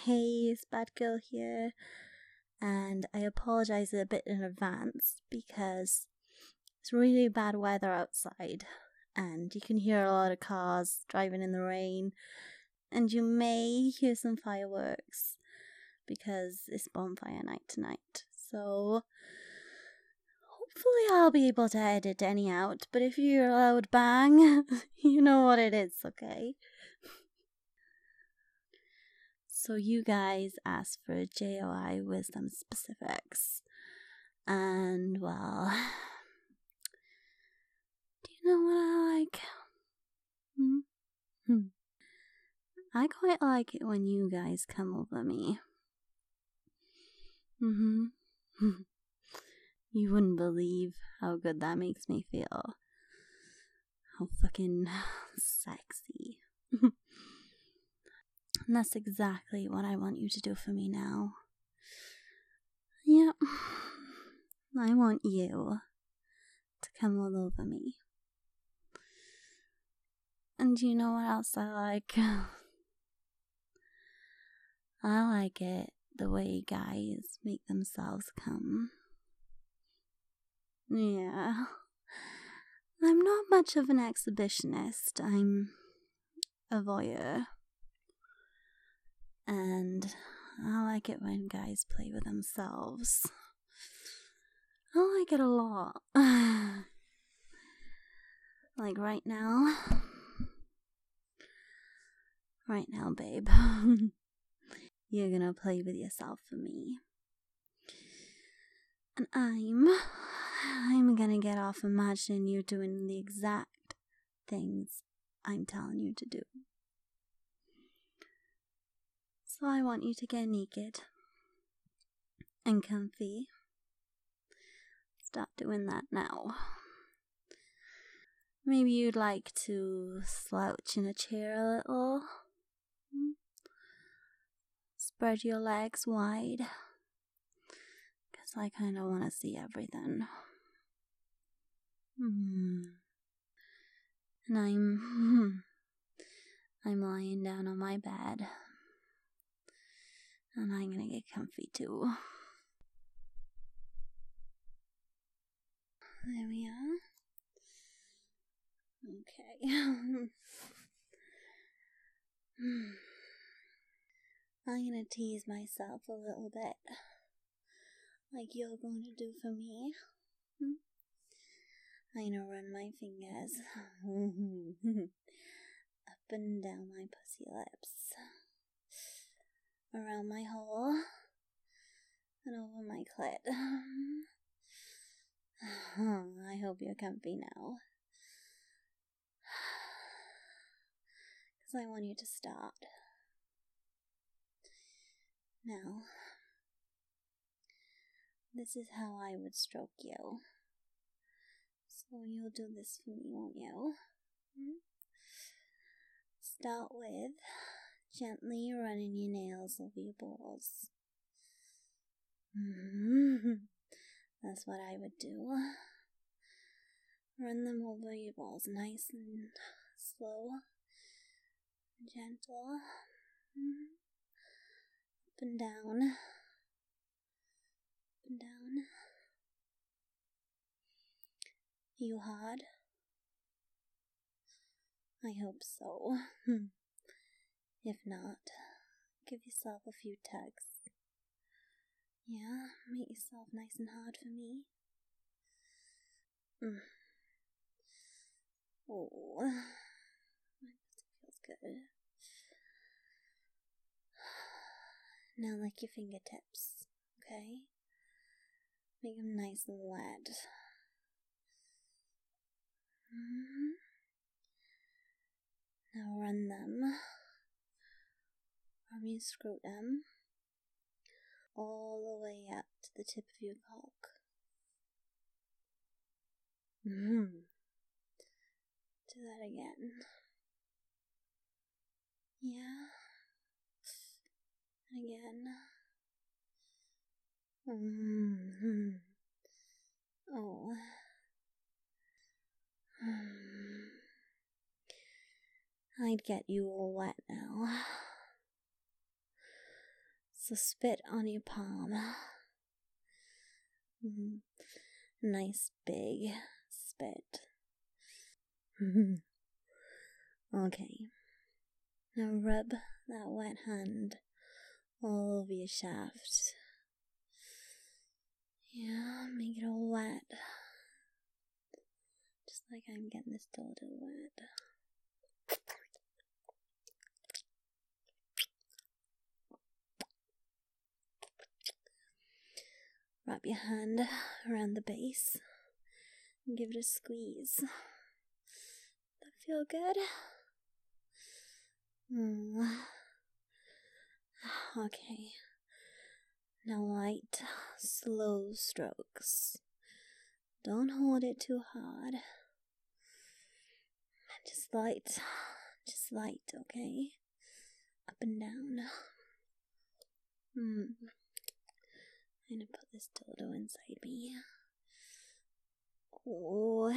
Hey, it's Bad Girl here, and I apologize a bit in advance because it's really bad weather outside, and you can hear a lot of cars driving in the rain, and you may hear some fireworks because it's bonfire night tonight. So hopefully I'll be able to edit any out, but if you hear a loud bang, you know what it is, okay? So you guys asked for JOI wisdom specifics. And well, do you know what I like? I quite like it when you guys come over me. You wouldn't believe how good that makes me feel. How fucking sexy. And that's exactly what I want you to do for me now. Yep. I want you to come all over me. And you know what else I like? I like it the way guys make themselves come. Yeah. I'm not much of an exhibitionist. I'm a voyeur. And I like it when guys play with themselves. I like it a lot. Like right now. Right now, babe. You're gonna play with yourself for me. And I'm gonna get off imagining you doing the exact things I'm telling you to do. So I want you to get naked and comfy. Start doing that now. Maybe you'd like to slouch in a chair a little. Spread your legs wide. Because I kind of want to see everything. And I'm lying down on my bed. And I'm gonna get comfy too. There we are. Okay. I'm gonna tease myself a little bit. Like you're going to do for me. I'm gonna run my fingers up and down my pussy lips, around my hole, and over my clit. I hope you're comfy now. Because I want you to start. Now, this is how I would stroke you. So you'll do this for me, won't you? Start with gently running your nails over your balls. That's what I would do. Run them over your balls nice and slow and gentle. Up and down. Up and down. You hard? I hope so. If not, give yourself a few tugs. Yeah, make yourself nice and hard for me. Oh, my pussy feels good. Now lick your fingertips, okay? Make them nice and wet. Now run them from your scrotum all the way up to the tip of your cock. Do that again. Yeah. And again. Oh. I'd get you all wet now. So spit on your palm. Nice big spit. Okay. Now rub that wet hand all over your shaft. Yeah, make it all wet. Just like I'm getting this dildo wet. Wrap your hand around the base and give it a squeeze. That feel good? Okay. Now light, slow strokes. Don't hold it too hard. Just light, okay? Up and down. I'm gonna put this dildo inside me. Oh.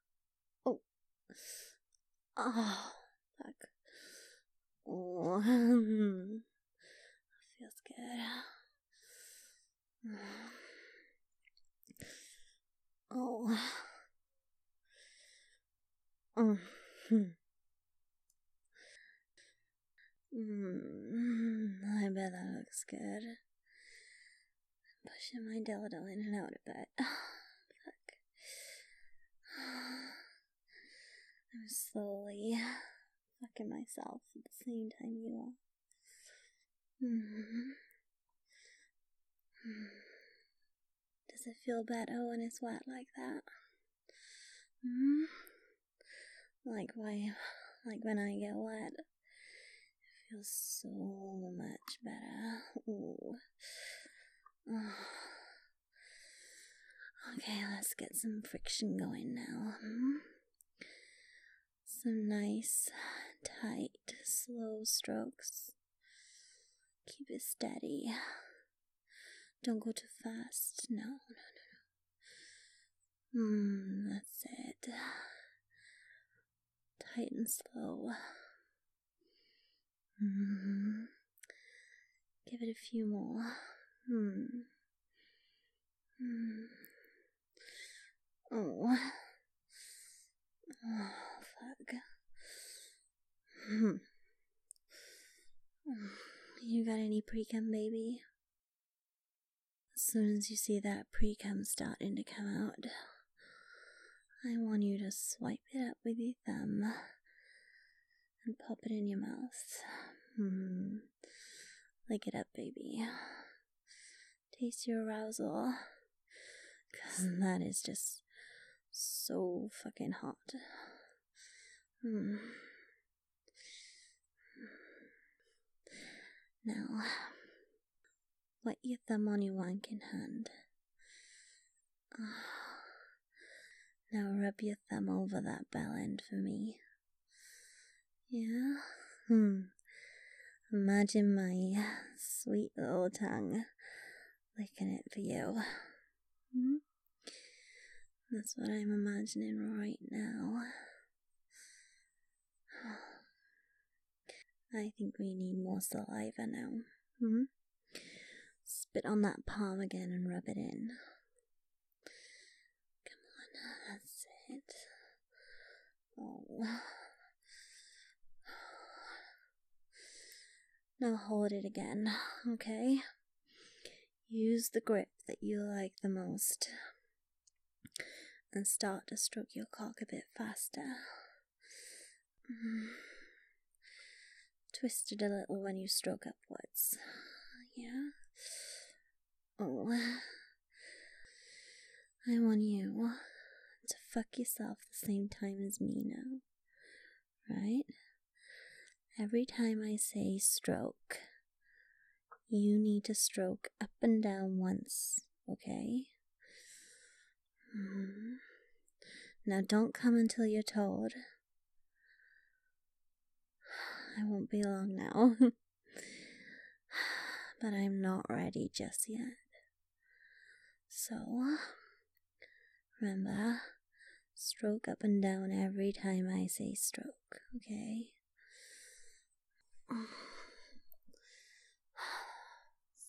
Fuck. Oh. Feels good. Oh. I bet that looks good. Pushing my dildo in and out a bit. Fuck. I'm slowly fucking myself at the same time you are. Does it feel better when it's wet like that? Like when I get wet, it feels so much better. Ooh. Okay, let's get some friction going now. Some nice, tight, slow strokes. Keep it steady. Don't go too fast. No. That's it. Tight and slow. Give it a few more. Oh, fuck. You got any pre-cum, baby? As soon as you see that pre-cum starting to come out, I want you to swipe it up with your thumb and pop it in your mouth. Lick it up, baby. Taste your arousal, 'cause that is just so fucking hot. Now, wet your thumb on your wanking hand. Now rub your thumb over that bell end for me. Yeah? Imagine my sweet little tongue licking it for you. That's what I'm imagining right now. I think we need more saliva now. Spit on that palm again and rub it in. Come on, that's it. Oh. Now hold it again, okay? Use the grip that you like the most. And start to stroke your cock a bit faster. Twist it a little when you stroke upwards. Yeah? Oh. I want you to fuck yourself the same time as me now. Right? Every time I say stroke, you need to stroke up and down once, okay? Now don't come until you're told. I won't be long now. But I'm not ready just yet. So, remember, stroke up and down every time I say stroke, okay?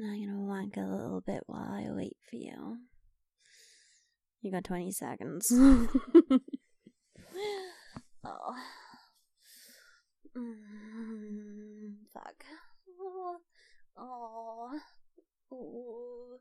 And I'm gonna wank a little bit while I wait for you. You got 20 seconds. Oh. Fuck. Oh. Ooh.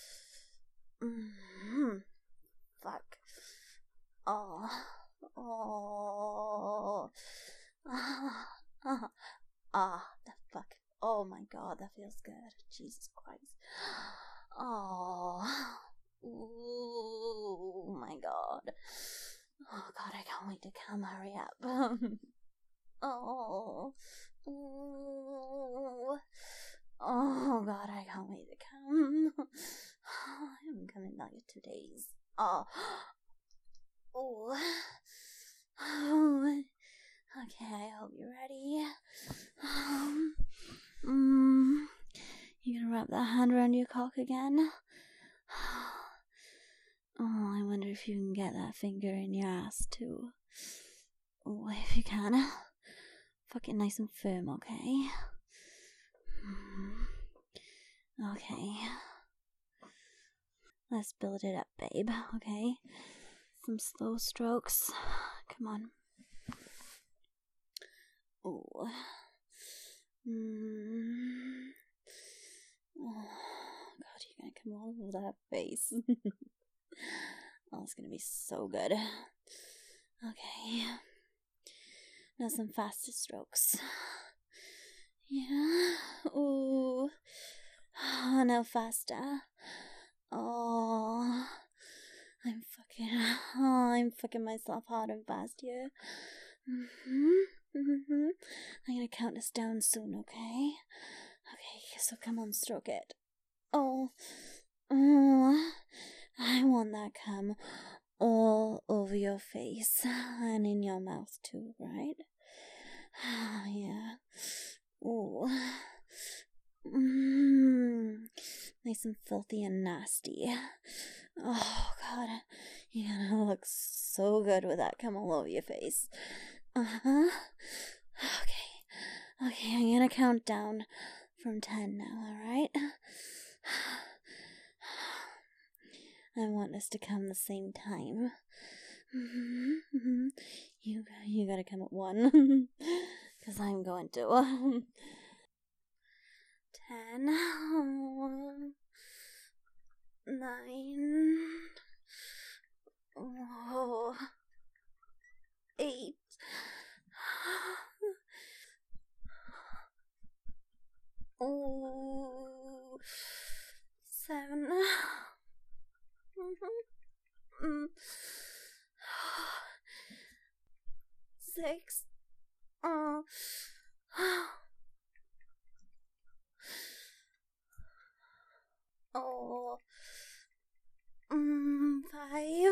Fuck. Oh. Oh. The fuck. Oh my god, that feels good. Jesus Christ. Oh. Ooh, my god. Oh god, I can't wait to come. Hurry up. Oh. Ooh. Oh god, I can't wait to come. I haven't come in like 2 days. Oh. Oh. Oh. Okay, I hope you're ready. You gonna wrap that hand around your cock again? Oh, I wonder if you can get that finger in your ass too. Oh, if you can. Fuck it nice and firm, okay? Okay. Let's build it up, babe, okay? Some slow strokes. Come on. Oh. Oh, God, you're gonna come all over that face. Oh, it's gonna be so good. Okay. Now some faster strokes. Yeah. Ooh. Oh, now faster. Oh. I'm fucking myself hard and fast here. I'm gonna count us down soon, okay? Okay, so come on, stroke it. Oh. I want that cum all over your face and in your mouth too, right? Yeah. Ooh. Nice and filthy and nasty. Oh god, you're gonna look so good with that cum all over your face. Okay, I'm gonna count down from 10 now, alright? I want us to come the same time. You gotta come at 1. Because I'm going to. 10. 9. 8. 7. 6. 5.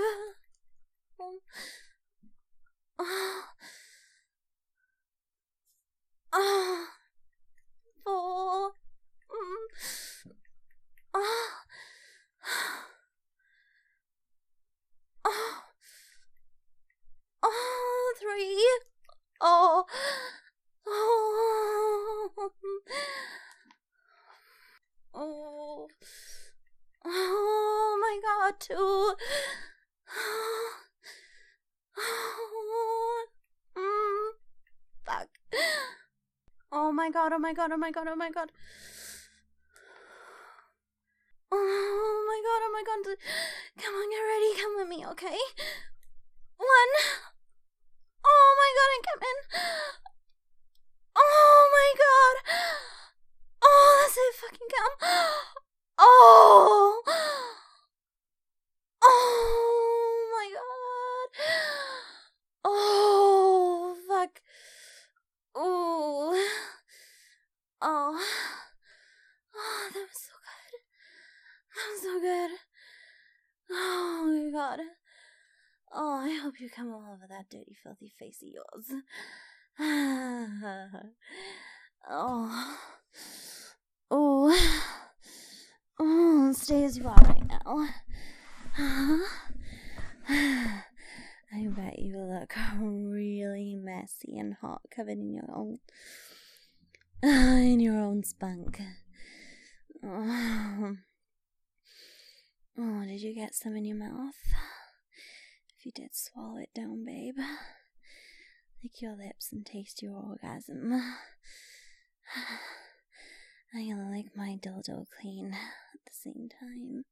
4. 3. Oh. Oh my god, 2. Fuck. Oh my god, oh my god, oh my god, oh my god. Oh my god, oh my god. Come on, get ready, come with me, okay? 1. Oh my god, I'm coming. Oh my god. Oh, that's it, fucking come. Oh. Oh my god. Oh, fuck. Ooh. Oh. Oh, that was so good. That was so good. Oh my god. Oh, I hope you come all over that dirty, filthy face of yours. Oh. Oh. Oh, stay as you are right now. I bet you look really messy and hot, covered in your own spunk. Oh, did you get some in your mouth? If you did, swallow it down, babe. Lick your lips and taste your orgasm. I'm gonna lick my dildo clean at the same time.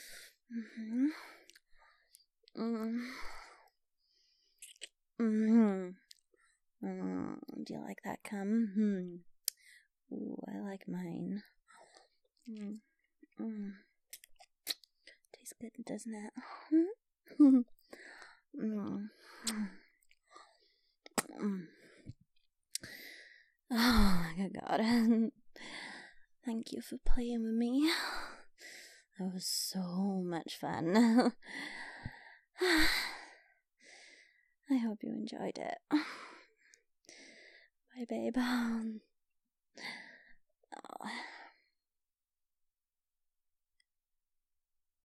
Do you like that cum? Ooh, I like mine. Tastes good, doesn't it? Oh, good God. Thank you for playing with me. That was so much fun. I hope you enjoyed it. Bye, babe.